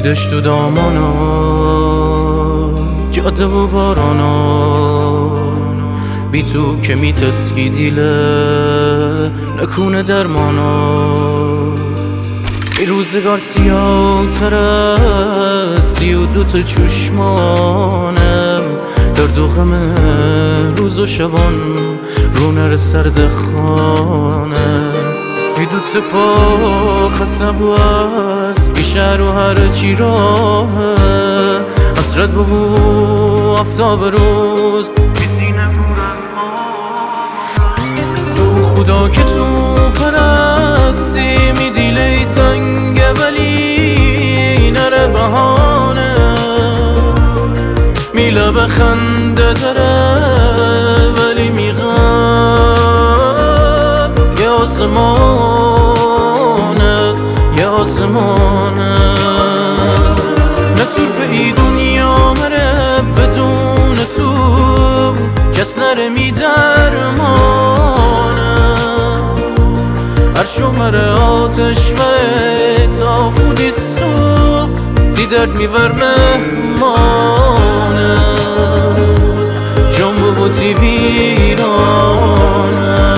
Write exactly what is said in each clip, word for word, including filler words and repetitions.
دشت و دامانا، جاده و بارانا، بی تو که میتسکی دیله نکونه درمانا. ای روزگار سیاه ترستی و دوتا چشمانم، درد و غم روز و شبان رو نر سرد خانه. ای دوت پا خسب و از ای شهر و هر چی راهه، حسرت بگو آفتاب روز بیزینه پر از تو خدا که تو پرستی میدی لی تنگه ولی نره بهانه. میله بخنده داره ولی میغم یه آسمانه یه آسمانه. نصرف ای دنیا مره بدون تو کس نره می درمانه. عرش و مره آتش مره تا خودی صبح دی درد میور مهمانه. جنب و تی ویرانه.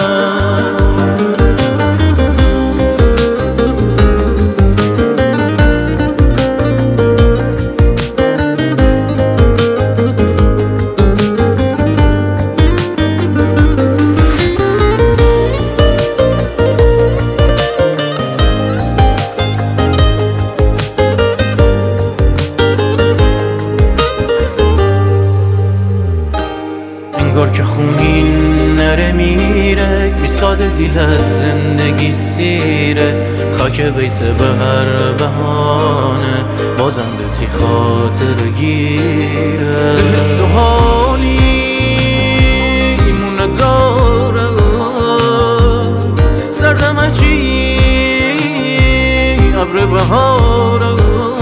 انگار که خونین نره میره میساده دیل از زندگی سیره. خاک بیسه به هر بهانه بازم دتی خاطر گیره. دل سوحالی ایمونه داره سردم چی عبر بهاره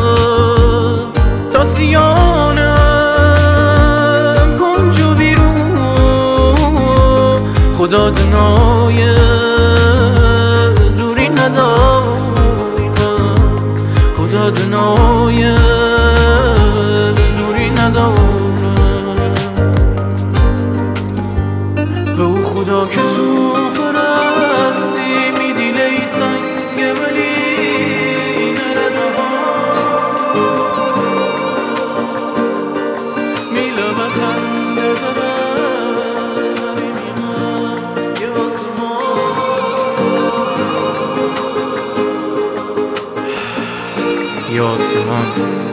تا سیانه خدا دنای دوری نداره. خدا دنای دوری نداره. به او خدا که تو پرستی میدی لی تنگه ولی نره بهانه. میله بخنده داره یا آسمان.